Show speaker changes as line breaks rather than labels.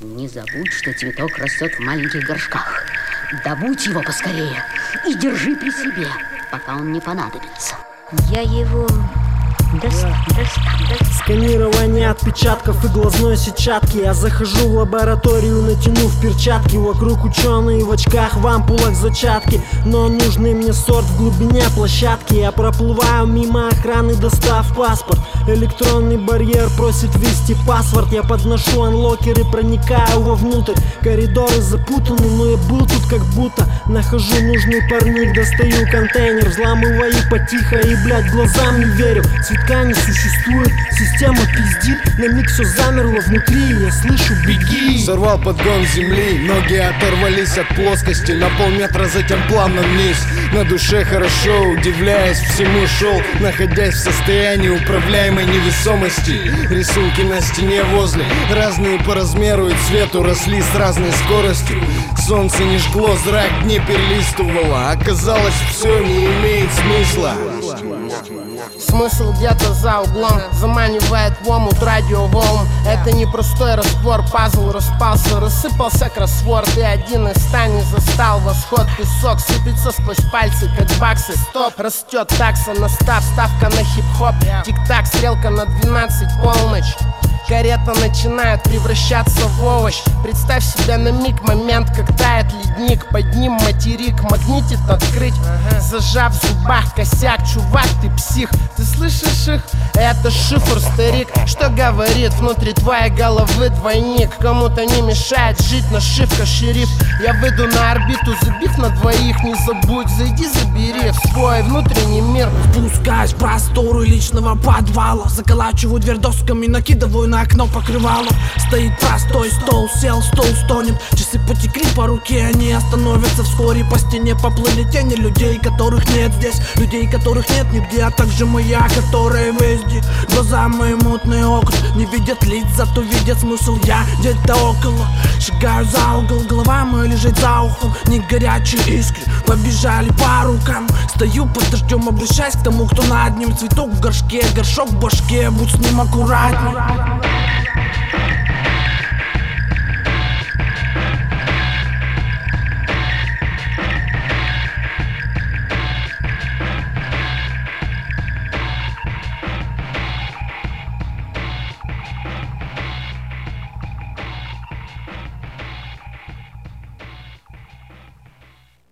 Не забудь, что цветок растет в маленьких горшках. Добудь его поскорее и держи при себе, пока он не понадобится. Я его достану.
Сканирование отпечатков и глазной сетчатки. Я захожу в лабораторию, натянув перчатки. Вокруг ученые в очках, в ампулах зачатки. Но нужный мне сорт в глубине площадки. Я проплываю мимо охраны, достав паспорт. Электронный барьер просит ввести паспорт. Я подношу анлокер и проникаю вовнутрь. Коридоры запутаны, но я был тут как будто. Нахожу нужный парник, достаю контейнер. Взламываю потихо и, блядь, глазам не верю. Цветка не существует, система пиздит. На миг все замерло внутри, я слышу «беги».
Сорвал подгон земли, ноги оторвались от плоскости. На полметра, затем плавно вниз. На душе хорошо, удивляясь всему шел, находясь в состоянии управляемой невесомости. Рисунки на стене возле, разные по размеру и цвету, росли с разной скоростью. Солнце не жгло, зрак не перелистывало. Оказалось, все не имеет смысла.
Смысл где-то за углом, заманивает в омут радиоволн. Это не простой раствор, пазл распался, рассыпался кроссворд. И один из ста не застал восход. Песок сыпется сквозь пальцы, как баксы. Стоп, растет такса на став, ставка на хип-хоп. Тик-так, стрелка на 12, полночь. Карета начинает превращаться в овощ. Представь себе на миг момент, как тает ледник. Под ним материк магнитит открыть. Зажав в зубах косяк, чувак, ты псих. Ты слышишь их? Это шифр, старик. Что говорит внутри твоей головы двойник? Кому-то не мешает жить, нашивка шериф. Я выйду на орбиту, забив на двоих. Не забудь, зайди, забери в свой внутренний мир.
Спускаюсь в просторы личного подвала. Заколачиваю дверь досками, накидываю на окно покрывало. Стоит простой стол, сел, стол стонет. Часы потекли по руке, они остановятся вскоре. По стене поплыли тени людей, которых нет здесь. Людей, которых нет нигде, а также моя, которая везде. Глаза мои мутные окна, не видят лиц, зато видят смысл. Я где-то около, шагаю за угол. Голова моя лежит за ухом, не горячие искры побежали по рукам. Стою под дождем, обращаясь к тому, кто над ним. Цветок в горшке, горшок в башке, будь с ним аккуратней.